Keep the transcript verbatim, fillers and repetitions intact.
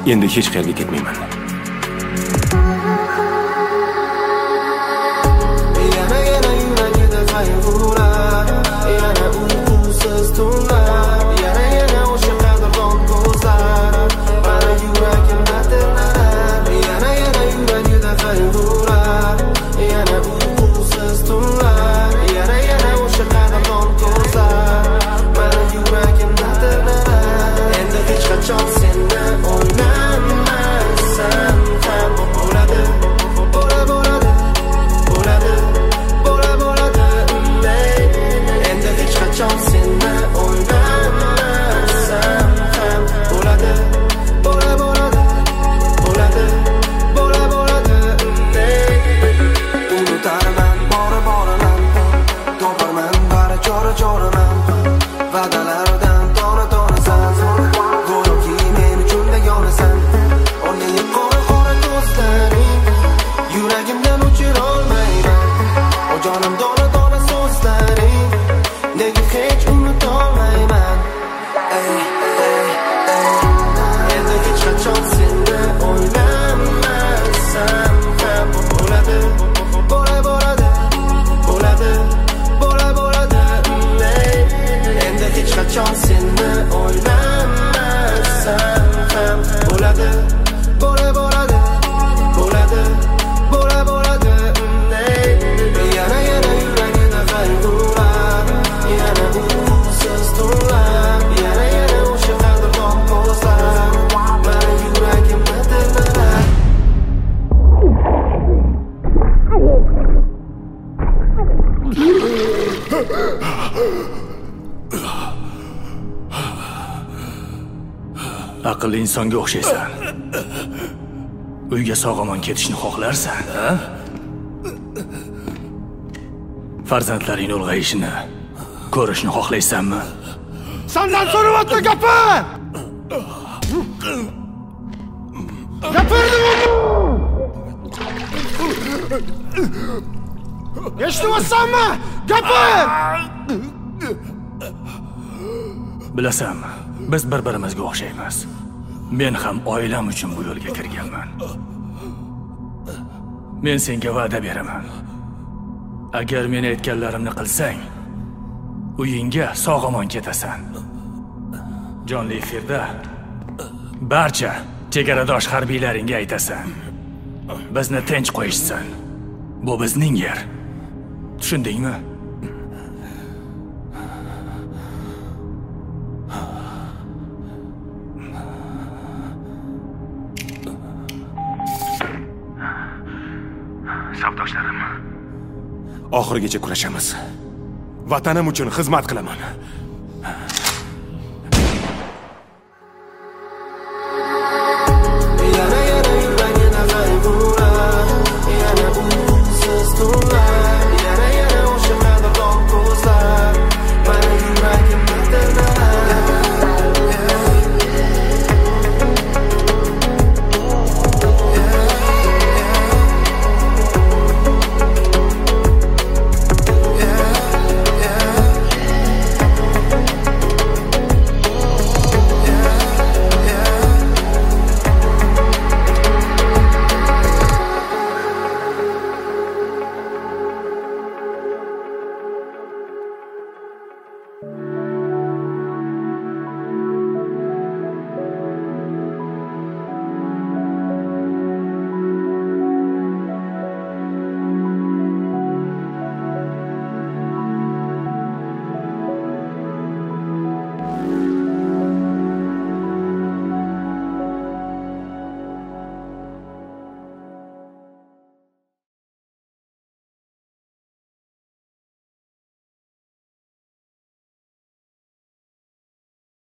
Endi hech qayerga ketmayman. Yana yana yuragida qayg'ular, yana uyqusiz tunlar, yana yana o'sha qadrdon ko'zlar, mana yuragimda tirnar. Yana yana yuragida qayg'ular, yana uyqusiz tunlar, yana yana o'sha qadrdon ko'zlar, mana yuragimda tirnar. Endi hech qachon seni o'ylamasam ham bo'ladi, bo'ladi, bo'ladi, bo'ladi, bo'ladi. Endi hech qachon seni o'ylamasam ham bo'ladi, bo'ladi, bo'ladi, bo'ladi, bo'ladi. Unutarman bora boraman, toparman bari chora choraman, va'dalardan dona donasan, go'yoki men uchun begonasan. O'rningni qora qora ko'zlaring, yuragimdan o'chira olmayman. O jonim dona dona so'zlaring, nega hech unutolmayman. Ey, ey, ey. Endi hech qachon seni o'ylamasam ham bo'ladi, bo'ladi, bo'ladi, bo'ladi, bo'ladi. Endi hech qachon seni o'ylamasam ham bo'ladi, bo'ladi, bo'ladi, bo'ladi, bo'ladi. Yana yana yuragida qayg'ular, yana uyqusiz tunlar, yana yana o'sha qadrdon ko'zlar, mana yuragimda tirnar. Aqlli insonga o'xshaysan. Uyga sog'omon ketishni xohlarsan, ha? Farzandlaring ulg'ayishini ko'rishni xohlaysanmi? Sendan so'rayapti gapir! Gapirdim uni! Eshitmaysanmi? Gapir! Bilasanmi, biz bir-birimizga o'xshaymiz. Men ham oilam uchun bu yo'lga kirganman. Men senga va'da beraman. Agar men aytganlarimni qilsang, uyingga sog'-omon ketasan. Jonli efirda barcha chegaradosh harbiylaringga aytasan. Bizni tinch qo'yishsin. Bu bizning yer. Tushundingmi? Safdoshlarim, oxirigacha kurashamiz. Vatanim uchun xizmat qilaman.